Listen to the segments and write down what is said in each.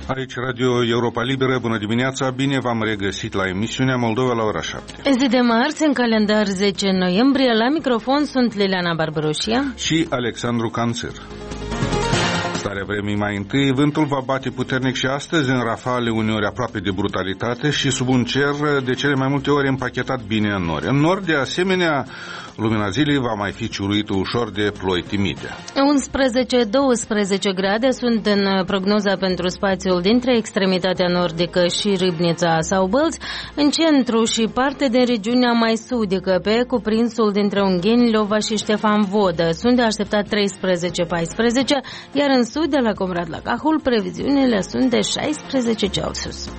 Aici Radio Europa Liberă, bună dimineața, bine v-am regăsit la emisiunea Moldova la ora 7. Zi de marți, în calendar 10 noiembrie, la microfon sunt Liliana Barbaroșia și Alexandru Canțăr. Starea vremii mai întâi, vântul va bate puternic și astăzi în rafale, uneori aproape de brutalitate și sub un cer de cele mai multe ori împachetat bine în nori. În nord, de asemenea, lumina zilei va mai fi ciuruită ușor de ploi timide. 11-12 grade sunt în prognoza pentru spațiul dintre extremitatea nordică și Râbnița sau Bălți, în centru și parte de regiunea mai sudică, pe cuprinsul dintre Ungheni, Lova și Ștefan Vodă. Sunt de așteptat 13-14, iar în sud, de la Comrat la Cahul, previziunile sunt de 16 Celsius.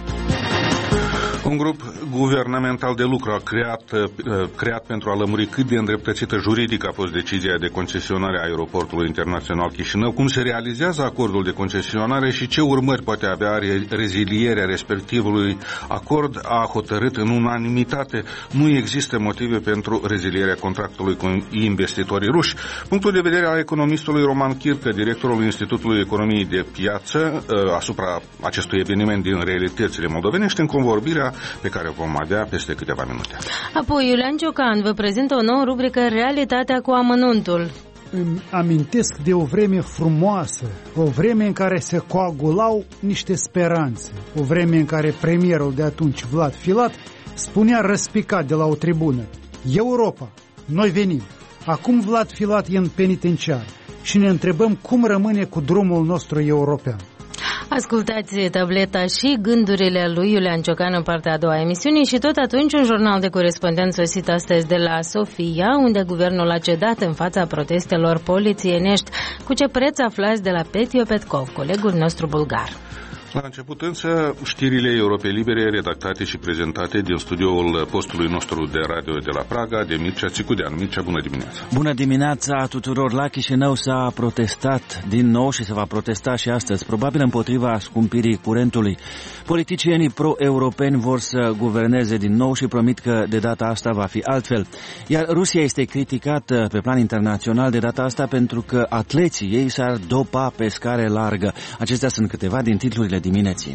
Un grup guvernamental de lucru a creat pentru a lămuri cât de îndreptățită juridic a fost decizia de concesionare a aeroportului internațional Chișinău, cum se realizează acordul de concesionare și ce urmări poate avea rezilierea respectivului acord, a hotărât în unanimitate. Nu există motive pentru rezilierea contractului cu investitorii ruși. Punctul de vedere al economistului Roman Chircă, directorul Institutului Economiei de Piață, asupra acestui eveniment din realitățile moldovenești, în convorbirea pe care o vom avea peste câteva minute. Apoi Iulian Ciocan vă prezintă o nouă rubrică Realitatea cu amănuntul. Îmi amintesc de o vreme frumoasă, o vreme în care se coagulau niște speranțe, o vreme în care premierul de atunci, Vlad Filat, spunea răspicat de la o tribună: Europa, noi venim. Acum Vlad Filat e în penitenciar și ne întrebăm cum rămâne cu drumul nostru european. Ascultați tableta și gândurile lui Iulian Ciocan în partea a doua a emisiunii și tot atunci un jurnal de corespondență sosit astăzi de la Sofia, unde guvernul a cedat în fața protestelor polițienești. Cu ce preț aflați de la Petio Petkov, colegul nostru bulgar. La început însă, știrile Europei Libere redactate și prezentate din studioul postului nostru de radio de la Praga, de Mircea Țicudeanu. Mircea, bună dimineața! Bună dimineața tuturor! La Chișinău s-a protestat din nou și se va protesta și astăzi, probabil împotriva scumpirii curentului. Politicienii pro-europeni vor să guverneze din nou și promit că de data asta va fi altfel. Iar Rusia este criticată pe plan internațional de data asta pentru că atleții ei s-ar dopa pe scară largă. Acestea sunt câteva din titlurile dimineții.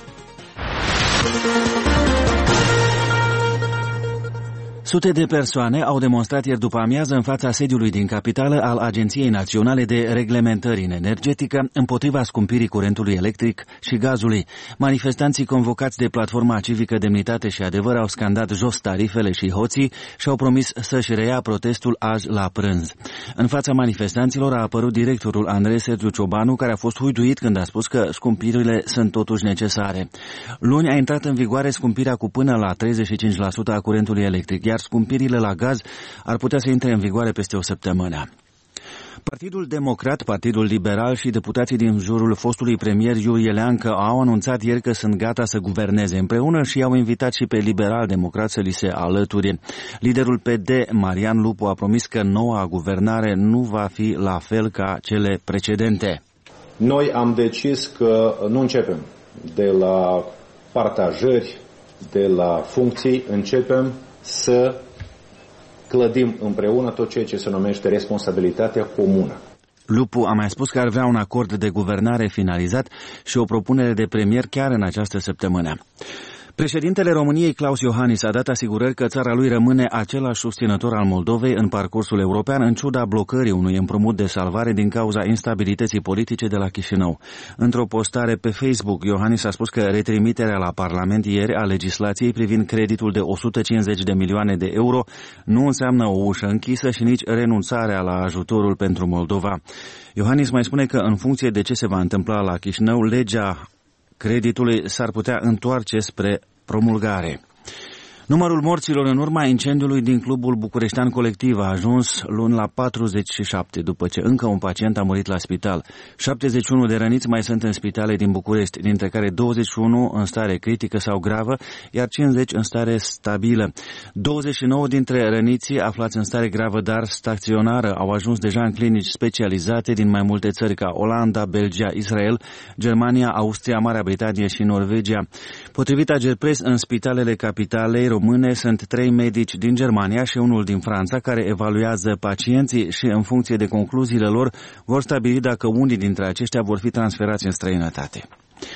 Sute de persoane au demonstrat ieri după amiază în fața sediului din capitală al Agenției Naționale de Reglementări în Energetică împotriva scumpirii curentului electric și gazului. Manifestanții convocați de Platforma Civică Demnitate și Adevăr au scandat jos tarifele și hoții și au promis să-și reia protestul azi la prânz. În fața manifestanților a apărut directorul Andrei Sergiu Ciobanu, care a fost uiduit când a spus că scumpirile sunt totuși necesare. Luni a intrat în vigoare scumpirea cu până la 35% a curentului electric, iar scumpirile la gaz ar putea să intre în vigoare peste o săptămână. Partidul Democrat, Partidul Liberal și deputații din jurul fostului premier Iurie Leancă au anunțat ieri că sunt gata să guverneze împreună și au invitat și pe liberal-democrat să li se alăture. Liderul PD, Marian Lupu, a promis că noua guvernare nu va fi la fel ca cele precedente. Noi am decis că nu începem de la partajări, de la funcții, începem să clădim împreună tot ceea ce se numește responsabilitatea comună. Lupu a mai spus că ar vrea un acord de guvernare finalizat și o propunere de premier chiar în această săptămână. Președintele României, Klaus Iohannis, a dat asigurări că țara lui rămâne același susținător al Moldovei în parcursul european, în ciuda blocării unui împrumut de salvare din cauza instabilității politice de la Chișinău. Într-o postare pe Facebook, Iohannis a spus că retrimiterea la Parlament ieri a legislației privind creditul de 150 de milioane de euro nu înseamnă o ușă închisă și nici renunțarea la ajutorul pentru Moldova. Iohannis mai spune că în funcție de ce se va întâmpla la Chișinău, legea creditului s-ar putea întoarce spre promulgare. Numărul morților în urma incendiului din clubul bucureștean Colectiv a ajuns luni la 47, după ce încă un pacient a murit la spital. 71 de răniți mai sunt în spitale din București, dintre care 21 în stare critică sau gravă, iar 50 în stare stabilă. 29 dintre răniții aflați în stare gravă, dar staționară, au ajuns deja în clinici specializate din mai multe țări ca Olanda, Belgia, Israel, Germania, Austria, Marea Britanie și Norvegia. Potrivit Agerpres, în spitalele capitalei române sunt 3 medici din Germania și unul din Franța care evaluează pacienții și în funcție de concluziile lor vor stabili dacă unii dintre aceștia vor fi transferați în străinătate.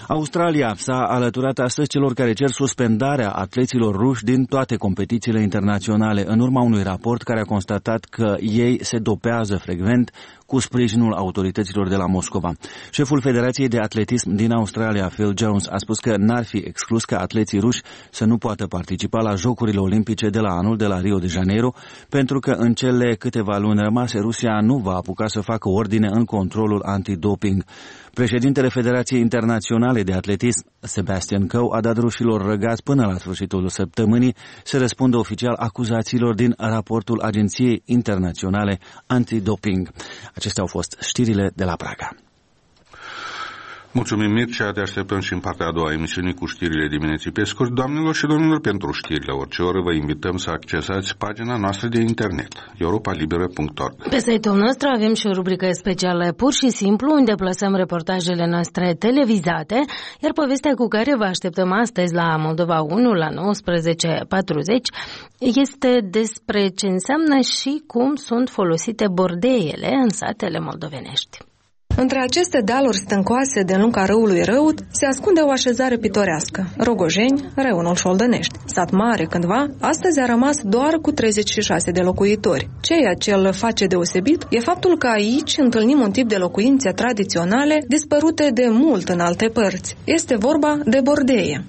Australia s-a alăturat astăzi celor care cer suspendarea atleților ruși din toate competițiile internaționale, în urma unui raport care a constatat că ei se dopează frecvent cu sprijinul autorităților de la Moscova. Șeful Federației de Atletism din Australia, Phil Jones, a spus că n-ar fi exclus ca atleții ruși să nu poată participa la Jocurile Olimpice de la anul de la Rio de Janeiro, pentru că în cele câteva luni rămase Rusia nu va apuca să facă ordine în controlul antidoping. Președintele Federației Internaționale de Atletism, Sebastian Coe, a dat rușilor răgați până la sfârșitul săptămânii să răspundă oficial acuzațiilor din raportul Agenției Internaționale Antidoping. Acestea au fost știrile de la Praga. Mulțumim, Mircea, te așteptăm și în partea a doua a emisiunii cu știrile dimineții pe scurt. Doamnelor și domnilor, pentru știri la orice oră vă invităm să accesați pagina noastră de internet, europalibera.org. Pe site-ul nostru avem și o rubrică specială Pur și Simplu, unde plasăm reportajele noastre televizate, iar povestea cu care vă așteptăm astăzi la Moldova 1 la 19:40 este despre ce înseamnă și cum sunt folosite bordeiele în satele moldovenești. Între aceste dealuri stâncoase de lunga râului Răut se ascunde o așezare pitorească, Rogojeni, Reunul Șoldănești. Sat mare cândva, astăzi a rămas doar cu 36 de locuitori. Ceea ce îl face deosebit e faptul că aici întâlnim un tip de locuințe tradiționale dispărute de mult în alte părți. Este vorba de bordeie.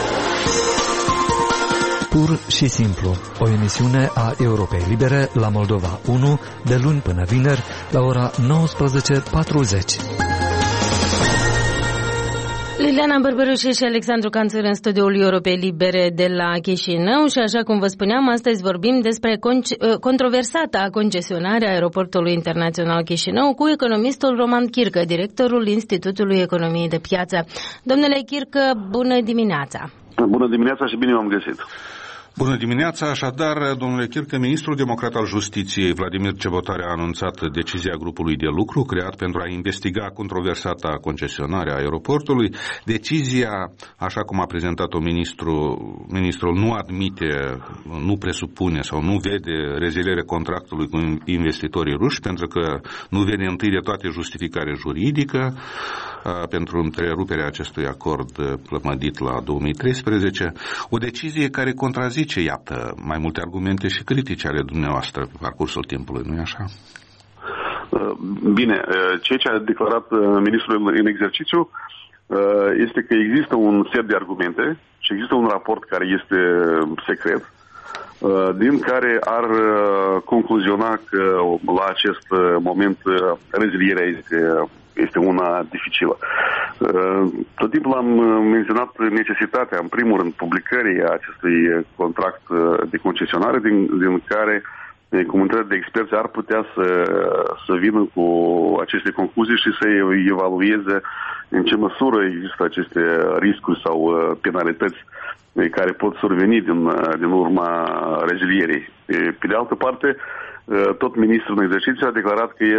Pur și simplu, o emisiune a Europei Libere la Moldova 1, de luni până vineri, la ora 19:40. Liliana Bărbărușe și Alexandru Canțăr în studioul Europei Libere de la Chișinău și așa cum vă spuneam, astăzi vorbim despre controversata concesionare a Aeroportului Internațional Chișinău cu economistul Roman Chircă, directorul Institutului Economiei de Piață. Domnule Chircă, bună dimineața! Bună dimineața și bine v-am găsit! Bună dimineața, așadar, domnule Chircă, ministrul democrat al Justiției, Vladimir Cebotare, a anunțat decizia grupului de lucru creat pentru a investiga controversata concesionare a aeroportului. Decizia, așa cum a prezentat-o ministrul, nu admite, nu presupune sau nu vede rezilierea contractului cu investitorii ruși, pentru că nu vede întâi de toate justificare juridică pentru întreruperea acestui acord plămădit la 2013, o decizie care contrazice, iată, mai multe argumente și critici ale dumneavoastră pe parcursul timpului, nu-i așa? Bine, ceea ce a declarat ministrul în exercițiu este că există un set de argumente și există un raport care este secret, din care ar concluziona că la acest moment rezilierea este una dificilă. Tot timpul am menționat necesitatea, în primul rând, publicării acestui contract de concesionare, din care comunitatea de experți ar putea să vină cu aceste concluzii și să evalueze în ce măsură există aceste riscuri sau penalități care pot surveni din urma rezilierii. Pe de altă parte, tot ministrul în exercițiu a declarat că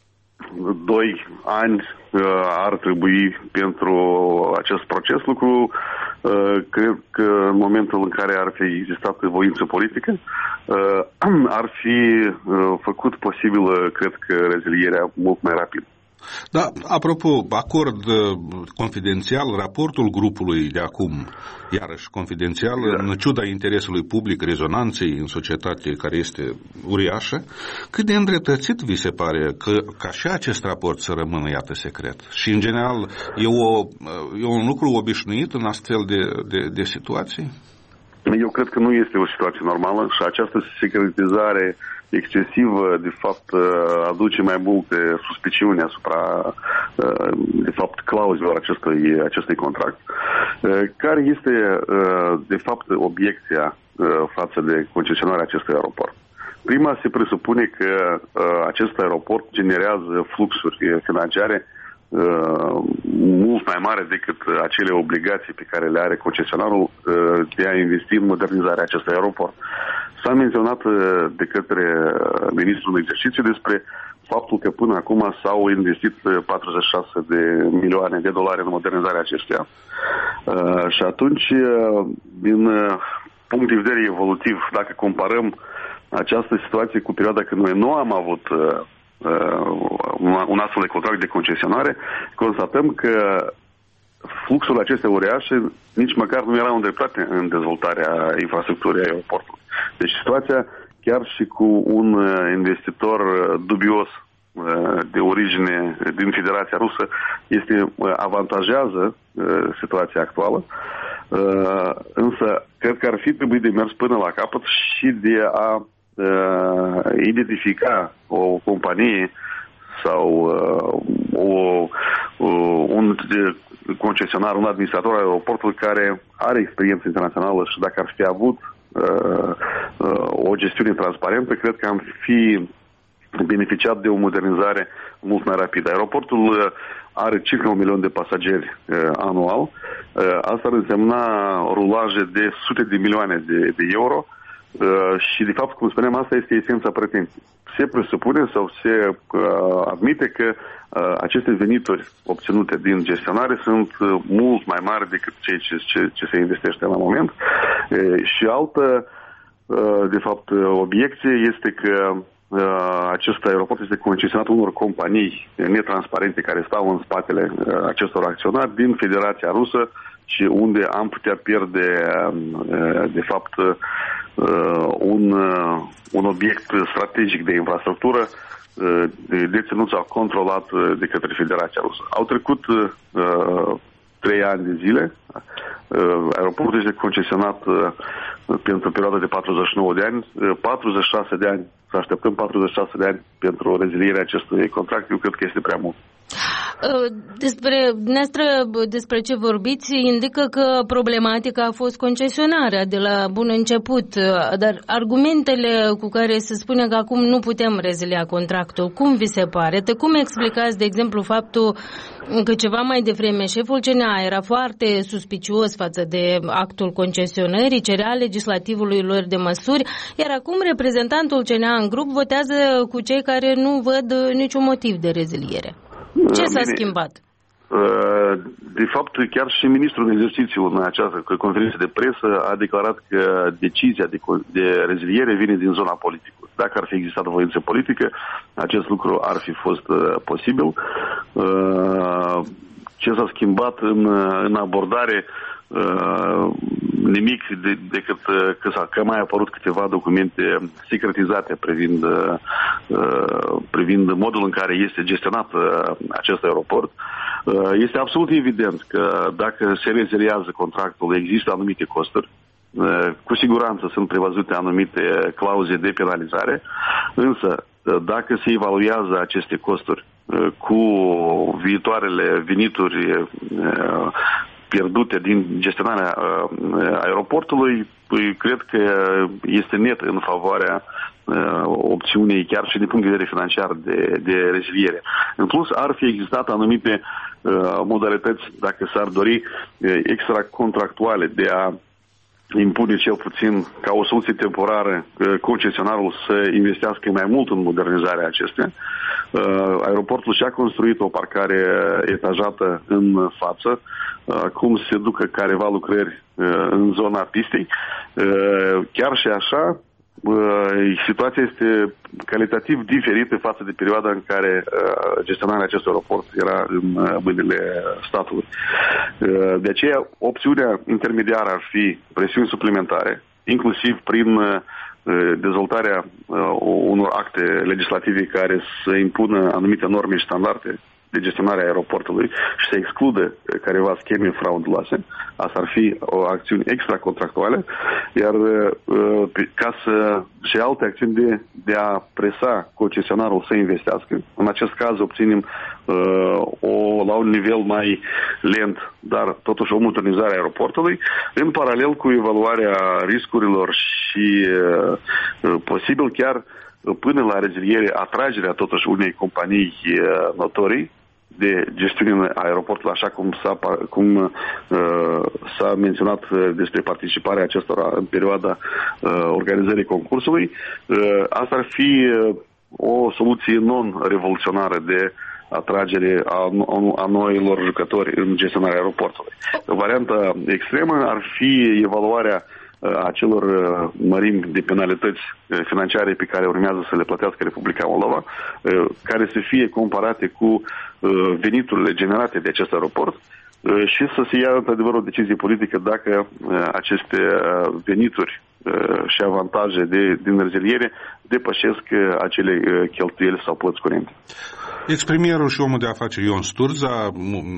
2 ani ar trebui pentru acest proces, lucru cred că în momentul în care ar fi existat voință politică ar fi făcut posibilă, cred că, rezilierea mult mai rapid. Da, apropo, acord confidențial, raportul grupului de acum, iarăși confidențial, în ciuda interesului public, rezonanței în societate care este uriașă, cât de îndreptățit vi se pare ca și acest raport să rămână, iată, secret? Și, în general, e un lucru obișnuit în astfel de situații? Eu cred că nu este o situație normală și această secretizare excesivă, de fapt, aduce mai multe suspiciuni asupra, de fapt, clauzelor acestui contract. Care este, de fapt, obiecția față de concesionarea acestui aeroport? Prima, se presupune că acest aeroport generează fluxuri financiare mult mai mare decât acele obligații pe care le are concesionarul de a investi în modernizarea acestui aeroport. S-a menționat de către ministrul în exercițiu despre faptul că până acum s-au investit 46 de milioane de dolari în modernizarea acestuia. Și atunci, din punct de vedere evolutiv, dacă comparăm această situație cu perioada când noi nu am avut un astfel de contract de concesionare, constatăm că fluxul acestea uriașe nici măcar nu erau îndreptate în dezvoltarea infrastructurii aeroportului. Deci situația, chiar și cu un investitor dubios de origine din Federația Rusă, avantajează situația actuală, însă cred că ar fi trebuit de mers până la capăt și de a identifica o companie sau un concesionar, un administrator al aeroportului care are experiență internațională și dacă ar fi avut o gestiune transparentă, cred că am fi beneficiat de o modernizare mult mai rapidă. Aeroportul are circa 1 milion de pasageri anual. Asta ar însemna rulaje de sute de milioane de euro și, de fapt, cum spuneam, asta este esența pretenției. Se presupune sau se admite că aceste venituri obținute din gestionare sunt mult mai mari decât ce se investește la moment. Și altă, de fapt, obiecție este că acest aeroport este concesionat unor companii netransparente care stau în spatele acestor acționari din Federația Rusă și unde am putea pierde, de fapt, un obiect strategic de infrastructură deținut sau controlat de către Federația Rusă. Au trecut 3 ani de zile. Aeroportul este concesionat pentru o perioadă de 49 de ani. 46 de ani, să așteptăm 46 de ani pentru rezilierea acestui contract, eu cred că este prea mult. Despre ce vorbiți indică că problematica a fost concesionarea de la bun început, dar argumentele cu care se spune că acum nu putem rezilia contractul, cum vi se pare? Cum explicați, de exemplu, faptul că ceva mai devreme șeful CNA era foarte suspicios față de actul concesionării, cerea legislativului lor de măsuri, iar acum reprezentantul CNA în grup votează cu cei care nu văd niciun motiv de reziliere? Ce s-a schimbat? De fapt, chiar și ministrul în exercițiu în această conferință de presă a declarat că decizia de reziliere vine din zona politică. Dacă ar fi existat voință politică, acest lucru ar fi fost posibil. Ce s-a schimbat în abordare? Nimic decât că mai apărut câteva documente secretizate privind modul în care este gestionat acest aeroport. Este absolut evident că dacă se reziliază contractul, există anumite costuri. Cu siguranță sunt prevăzute anumite clauze de penalizare, însă dacă se evaluează aceste costuri cu viitoarele venituri pierdute din gestionarea aeroportului, cred că este net în favoarea opțiunii, chiar și din punct de vedere financiar, de reziliere. În plus, ar fi existat anumite modalități, dacă s-ar dori, extracontractuale de a impune cel puțin ca o soluție temporară concesionarul să investească mai mult în modernizarea acestea. Aeroportul și-a construit o parcare etajată în față, cum se ducă careva lucrări în zona pistei. Chiar și așa, situația este calitativ diferită față de perioada în care gestionarea acestui aeroport era în mâinile statului. De aceea, opțiunea intermediară ar fi presiuni suplimentare, inclusiv prin dezvoltarea unor acte legislative care să impună anumite norme și standarde de gestionare a aeroportului și să excludă careva scheme frauduloase. Asta ar fi o acțiune extracontractuală, iar ca să și alte acțiuni de a presa concesionarul să investească. În acest caz obținem la un nivel mai lent, dar totuși o modernizare a aeroportului, în paralel cu evaluarea riscurilor și posibil chiar până la reziliere, atragerea totuși unei companii notorii de gestiune a aeroportului, așa cum s-a menționat despre participarea acestora în perioada organizării concursului. Asta ar fi o soluție non-revoluționară de atragere a noilor jucători în gestionarea aeroportului. Varianta extremă ar fi evaluarea acelor mărimi de penalități financiare pe care urmează să le plătească Republica Moldova, care să fie comparate cu veniturile generate de acest aeroport, și să se ia într-adevăr o decizie politică dacă aceste venituri și avantaje din reziliere depășesc acele cheltuieli sau plăți curente. Ex-premierul și omul de afaceri Ion Sturza,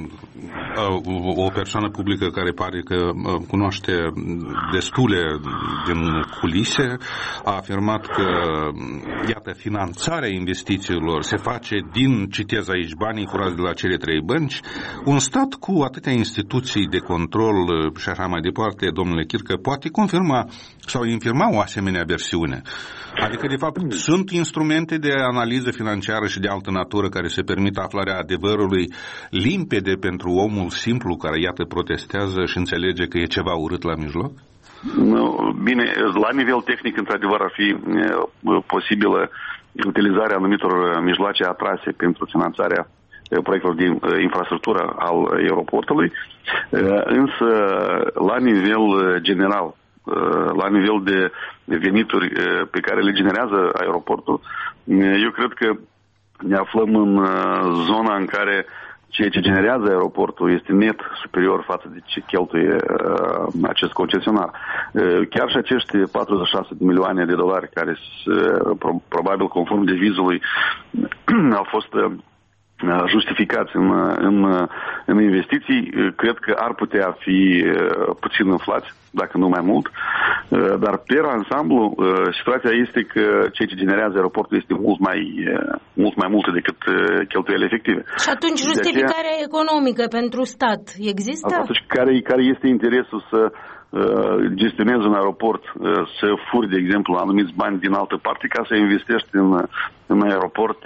o persoană publică care pare că cunoaște destule din culise, a afirmat că, iată, finanțarea investițiilor se face din, citez aici, banii furați de la cele 3 bănci. Un stat cu atâtea instituții de control și așa mai departe, domnule Chircă, poate confirma sau infirma o asemenea versiune. Adică, de fapt, sunt instrumente de analiză financiară și de altă natură care se permit aflarea adevărului limpede pentru omul simplu care, iată, protestează și înțelege că e ceva urât la mijloc? Bine, la nivel tehnic, într-adevăr, ar fi posibilă utilizarea anumitor mijloace atrase pentru finanțarea proiectelor de infrastructură al aeroportului, însă, la nivel general, la nivel de venituri pe care le generează aeroportul, eu cred că ne aflăm în zona în care ceea ce generează aeroportul este net superior față de ce cheltuie acest concesionar. Chiar și acești 46 de milioane de dolari care probabil conform devizului au fost justificați în investiții, cred că ar putea fi puțin inflați, dacă nu mai mult, dar pe ansamblu situația este că ceea ce generează aeroportul este mult mai multe decât cheltuielile efective. Și atunci justificarea economică pentru stat există? Atunci care este interesul să gestionezi un aeroport, să furi, de exemplu, anumiți bani din altă parte ca să investești în aeroport?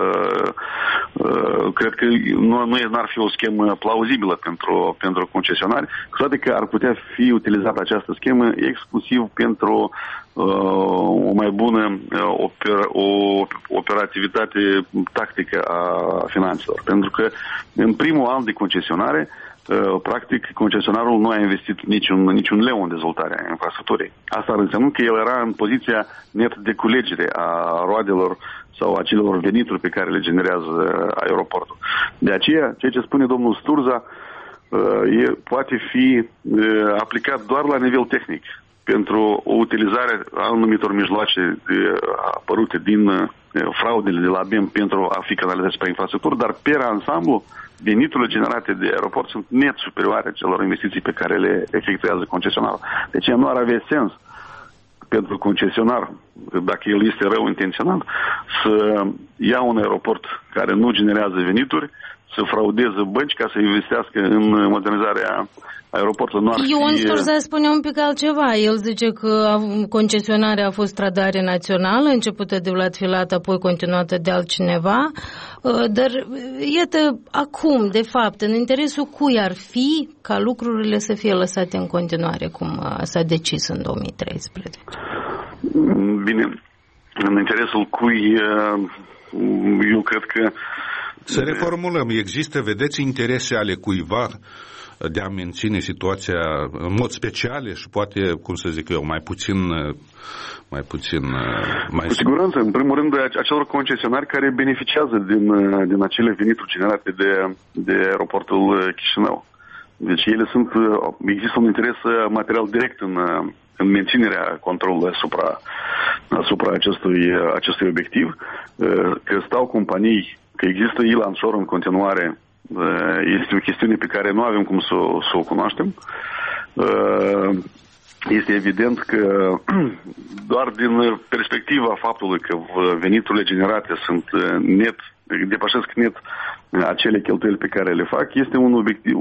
Cred că n-ar fi o schemă plauzibilă pentru concesionari, cu toate că ar putea fi utilizată această schemă exclusiv pentru o mai bună operativitate tactică a finanțelor. Pentru că în primul an de concesionare, practic, concesionarul nu a investit niciun leu în dezvoltarea infrastructurii. Asta ar însemna că el era în poziția net de culegere a roadelor sau a celor venituri pe care le generează aeroportul. De aceea, ceea ce spune domnul Sturza poate fi aplicat doar la nivel tehnic pentru o utilizare a anumitor mijloace apărute din fraudele de la BEM pentru a fi canalizate spre infrastructură, dar pe ansamblu veniturile generate de aeroport sunt net superioare celor investiții pe care le efectuează concesionarul. Deci nu ar avea sens pentru concesionar, dacă el este rău intenționat, să ia un aeroport care nu generează venituri, să fraudeze bănci ca să investească în modernizarea aeroportului. Ion Sturza spune un pic altceva. El zice că concesionarea a fost Trădare Națională, începută de Vlad Filat, apoi continuată de altcineva. Dar, iată, acum, de fapt, în interesul cui ar fi ca lucrurile să fie lăsate în continuare, cum s-a decis în 2013? Bine, în interesul cui, eu cred că... Să reformulăm. Există, vedeți, interese ale cuiva de a menține situația în mod special și poate, cum să zic eu, mai puțin. Cu siguranță, în primul rând, acelor concesionari care beneficiază din acele venituri generate de aeroportul Chișinău. Deci există un interes material direct în menținerea controlului asupra acestui obiectiv, că stau companii, că există e-lanșor în continuare. Este o chestiune pe care nu avem cum să o cunoaștem. Este evident că doar din perspectiva faptului că veniturile generate sunt depășesc net acele cheltuieli pe care le fac, este un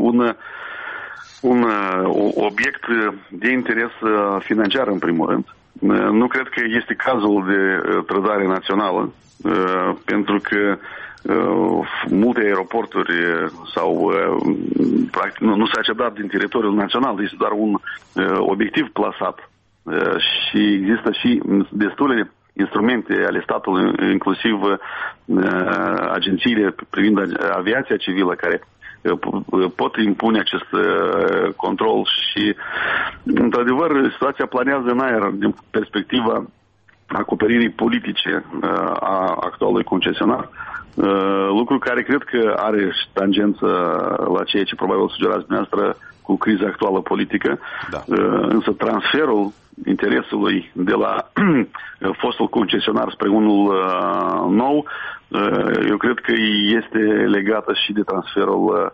obiect de interes financiar în primul rând. Nu cred că este cazul de trădare națională, pentru că multe aeroporturi sau practic nu s-a cedat din teritoriul național, este doar un obiectiv plasat și există și destule instrumente ale statului, inclusiv agențiile privind aviația civilă care pot impune acest control și într-adevăr situația planează în aer din perspectiva acoperirii politice a actualului concesionar. Lucru care cred că are tangență la ceea ce probabil sugerați dumneavoastră cu criza actuală politică, da. Însă transferul interesului de la fostul concesionar spre unul nou, eu cred că este legată și de transferul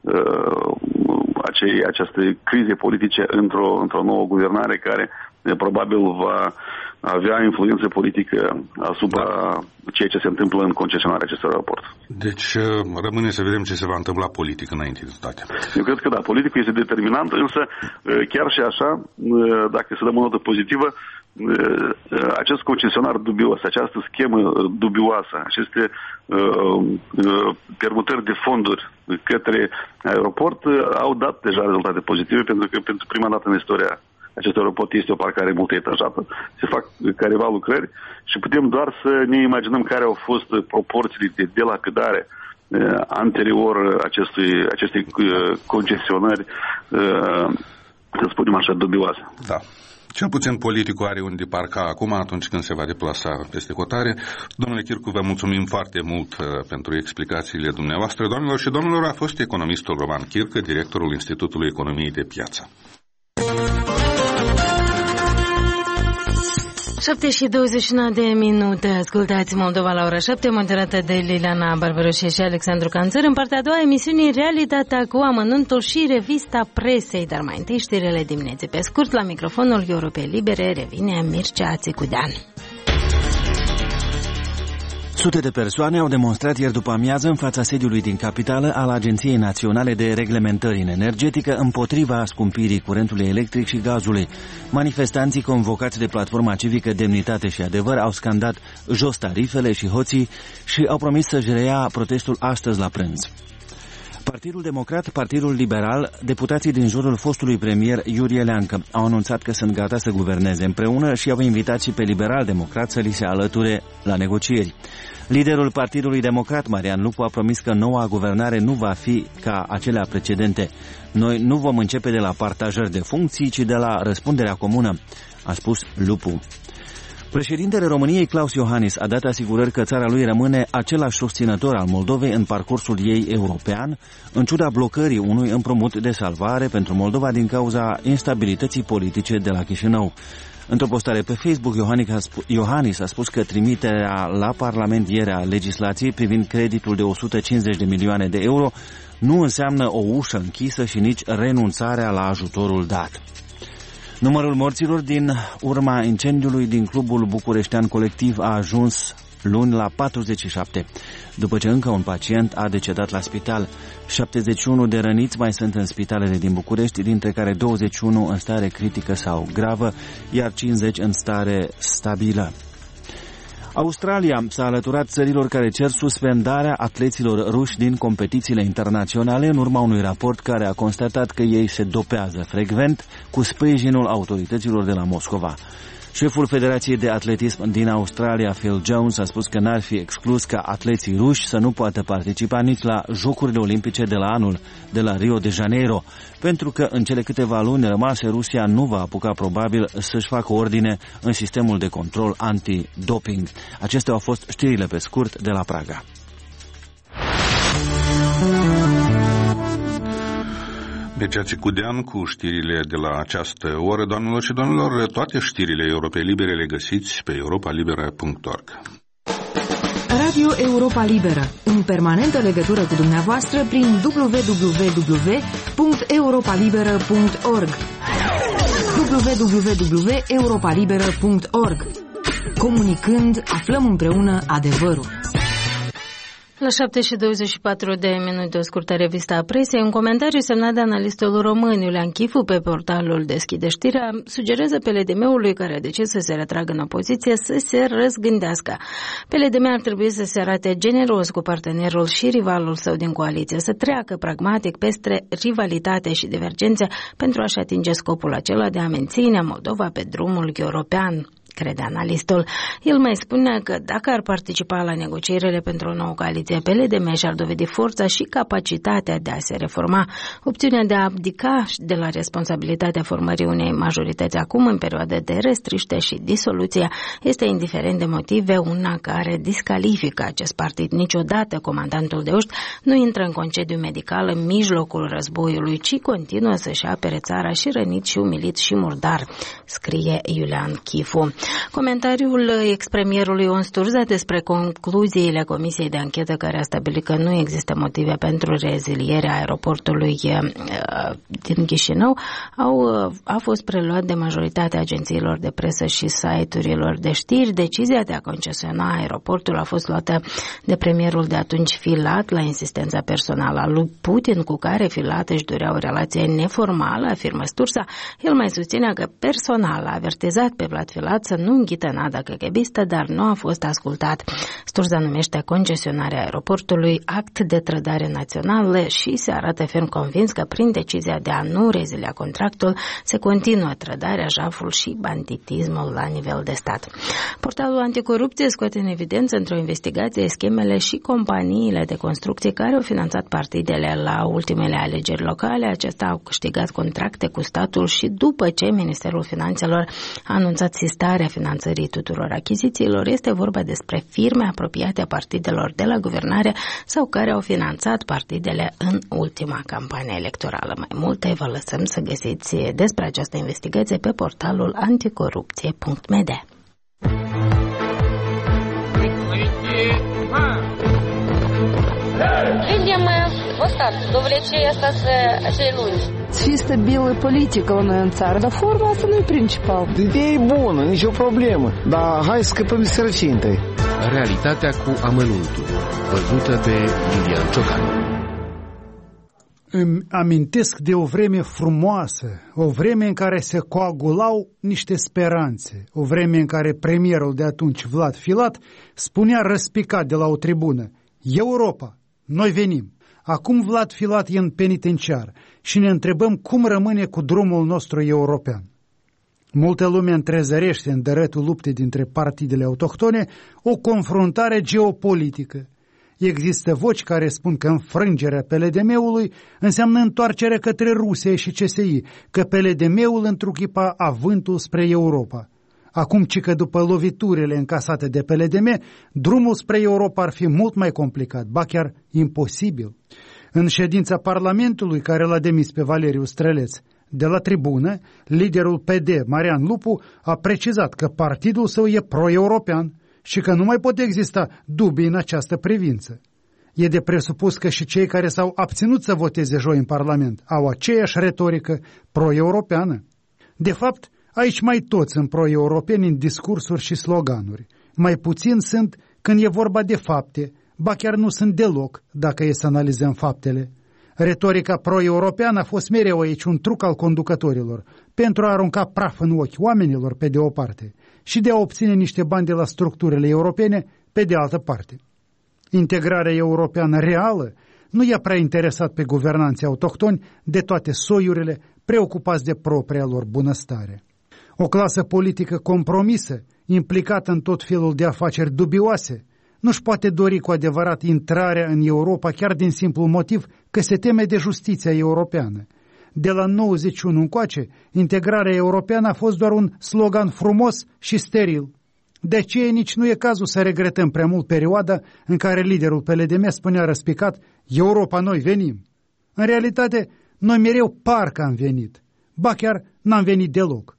acestei crize politice într-o nouă guvernare care probabil va avea influență politică asupra ceea ce se întâmplă în concesionarea acestui aeroport. Deci rămâne să vedem ce se va întâmpla politic înainte de toate. Eu cred că da, politicul este determinant, însă chiar și așa, dacă să dăm o notă pozitivă, acest concesionar dubios, această schemă dubioasă, aceste permutări de fonduri către aeroport au dat deja rezultate pozitive, pentru că pentru prima dată în istoria acest aeroport este o parcare multi-etajată. Se fac careva lucrări și putem doar să ne imaginăm care au fost proporțiile de delapidare anterior acestei concesionări, să spunem așa, dubioase. Da. Cel puțin politicul are unde parca acum atunci când se va deplasa peste hotare. Domnule Chircu, vă mulțumim foarte mult pentru explicațiile dumneavoastră. Doamnelor și domnilor, a fost economistul Roman Chircă, directorul Institutului Economiei de Piață. 7:21 de minute. Ascultați Moldova la ora 7, moderată de Liliana Barbaroșie și Alexandru Canțăr. În partea a doua emisiunii Realitatea cu amănuntul și revista presei, dar mai întâi știrile dimineții. Pe scurt, la microfonul Europei Libere revine Mircea Țicudean. Sute de persoane au demonstrat ieri după amiază în fața sediului din capitală al Agenției Naționale de Reglementări în Energetică împotriva scumpirii curentului electric și gazului. Manifestanții convocați de platforma civică Demnitate și Adevăr au scandat jos tarifele și hoții și au promis să-și reia protestul astăzi la prânz. Partidul Democrat, Partidul Liberal, deputații din jurul fostului premier Iurie Leancă au anunțat că sunt gata să guverneze împreună și au invitat și pe liberal-democrat să li se alăture la negocieri. Liderul Partidului Democrat, Marian Lupu, a promis că noua guvernare nu va fi ca acelea precedente. Noi nu vom începe de la partajări de funcții, ci de la răspunderea comună, a spus Lupu. Președintele României, Klaus Iohannis, a dat asigurări că țara lui rămâne același susținător al Moldovei în parcursul ei european, în ciuda blocării unui împrumut de salvare pentru Moldova din cauza instabilității politice de la Chișinău. Într-o postare pe Facebook, Iohannis a spus că trimiterea la Parlament ieri a legislației privind creditul de 150 de milioane de euro nu înseamnă o ușă închisă și nici renunțarea la ajutorul dat. Numărul morților din urma incendiului din clubul bucureștean Colectiv a ajuns luni la 47, după ce încă un pacient a decedat la spital. 71 de răniți mai sunt în spitalele din București, dintre care 21 în stare critică sau gravă, iar 50 în stare stabilă. Australia s-a alăturat țărilor care cer suspendarea atleților ruși din competițiile internaționale în urma unui raport care a constatat că ei se dopează frecvent cu sprijinul autorităților de la Moscova. Șeful Federației de Atletism din Australia, Phil Jones, a spus că n-ar fi exclus ca atleții ruși să nu poată participa nici la Jocurile Olimpice de la anul de la Rio de Janeiro, pentru că în cele câteva luni rămase Rusia nu va apuca probabil să-și facă ordine în sistemul de control anti-doping. Acestea au fost știrile pe scurt de la Praga. Mircea Țicudean cu știrile de la această oră. Doamnelor și domnilor, toate știrile Europei Libere le găsiți pe europalibera.org. Radio Europa Liberă, în permanentă legătură cu dumneavoastră prin www.europalibera.org. www.europalibera.org. Comunicând, aflăm împreună adevărul. La 7:24 de minute, o scurtă revistă a presei, un comentariu semnat de analistul român Iulian Chifu pe portalul Deschide Știrea sugerează PLDM-ului, care a decis să se retragă în opoziție, să se răzgândească. PLDM ar trebui să se arate generos cu partenerul și rivalul său din coaliție, să treacă pragmatic peste rivalitate și divergențe pentru a-și atinge scopul acela de a menține Moldova pe drumul european. crede analistul. El mai spune că dacă ar participa la negocierile pentru o nouă coaliție, PLDM și-ar dovedi forța și capacitatea de a se reforma. Opțiunea de a abdica de la responsabilitatea formării unei majorități acum, în perioade de restriște și disoluție, este, indiferent de motive, una care discalifică acest partid. Niciodată comandantul de oști nu intră în concediu medical în mijlocul războiului, ci continuă să-și apere țara și rănit și umilit și murdar, scrie Iulian Chifu. Comentariul ex-premierului Ion Sturza despre concluziile Comisiei de Anchetă care a stabilit că nu există motive pentru rezilierea aeroportului din Chișinău a fost preluat de majoritatea agențiilor de presă și site-urilor de știri. Decizia de a concesiona aeroportul a fost luată de premierul de atunci Filat la insistența personală a lui Putin, cu care Filat își dorea o relație neformală, afirmă Sturza. El mai susține că personal a avertizat pe Vlad Filat să nu înghită nada kghebistă, dar nu a fost ascultat. Sturza numește concesionarea aeroportului act de trădare națională și se arată ferm convins că prin decizia de a nu rezilia contractul se continuă trădarea, jaful și banditismul la nivel de stat. Portalul Anticorupție scoate în evidență într-o investigație schemele și companiile de construcție care au finanțat partidele la ultimele alegeri locale. Acestea au câștigat contracte cu statul și după ce Ministerul Finanțelor a anunțat sistarea finanțării tuturor achizițiilor, este vorba despre firme apropiate a partidelor de la guvernare sau care au finanțat partidele în ultima campanie electorală. Mai multe vă lăsăm să găsiți despre această investigație pe portalul anticorupție.md. Видим остаток довлечения acei luni. Fi stabilă politică la noi în țară, dar forma asta nu e principal. Ideea e bună, nicio problemă, dar hai să scăpăm de sărăcie întâi. Realitatea cu amănuntul, văzută de Iulian Ciocan. Îmi amintesc de o vreme frumoasă, o vreme în care se coagulau niște speranțe, o vreme în care premierul de atunci, Vlad Filat, spunea răspicat de la o tribună: Europa, noi venim. Acum Vlad Filat e în penitenciar și ne întrebăm cum rămâne cu drumul nostru european. Multă lume întrezărește în dărătul luptei dintre partidele autohtone o confruntare geopolitică. Există voci care spun că înfrângerea PLDM-ului înseamnă întoarcerea către Rusia și CSI, că PLDM-ul întruchipa avântul spre Europa. Acum, ci că după loviturile încasate de PLDM, drumul spre Europa ar fi mult mai complicat, ba chiar imposibil. În ședința Parlamentului, care l-a demis pe Valeriu Străleț, de la tribună, liderul PD, Marian Lupu, a precizat că partidul său e pro-european și că nu mai pot exista dubii în această privință. E de presupus că și cei care s-au abținut să voteze joi în Parlament au aceeași retorică pro-europeană. De fapt, aici mai toți sunt pro-europeni în discursuri și sloganuri. Mai puțin sunt când e vorba de fapte, ba chiar nu sunt deloc dacă e să analizăm faptele. Retorica pro-europeană a fost mereu aici un truc al conducătorilor pentru a arunca praf în ochi oamenilor pe de o parte și de a obține niște bani de la structurile europene pe de altă parte. Integrarea europeană reală nu i-a prea interesat pe guvernanții autohtoni de toate soiurile, preocupați de propria lor bunăstare. O clasă politică compromisă, implicată în tot felul de afaceri dubioase, nu-și poate dori cu adevărat intrarea în Europa chiar din simplul motiv că se teme de justiția europeană. De la 91 încoace, integrarea europeană a fost doar un slogan frumos și steril. De aceea nici nu e cazul să regretăm prea mult perioada în care liderul PLDM spunea răspicat: Europa, noi venim. În realitate, noi mereu parcă am venit, ba chiar n-am venit deloc.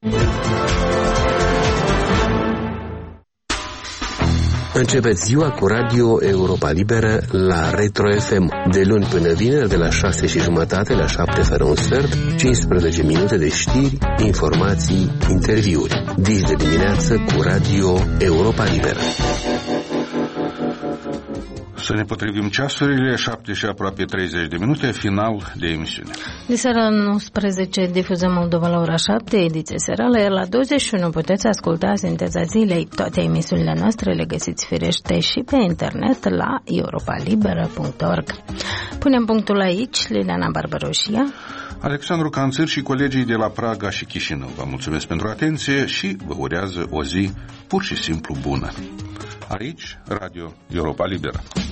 Începeți ziua cu Radio Europa Liberă la Retro FM, de luni până vineri, de la 6:30 la 7 fără un sfert, 15 minute de știri, informații, interviuri. Dis de dimineață cu Radio Europa Liberă. Să ne potrivim ceasurile, 7 și aproape 30 de minute, final de emisiune. De seara 11 difuzăm Moldova la ora 7, ediție serală, iar la 21 puteți asculta Sinteza Zilei. Toate emisiunile noastre le găsiți firește și pe internet la europalibera.org. Punem punctul aici, Liliana Barbaroșia, Alexandru Canțăr și colegii de la Praga și Chișinău. Vă mulțumesc pentru atenție și vă urează o zi pur și simplu bună. Aici, Radio Europa Liberă.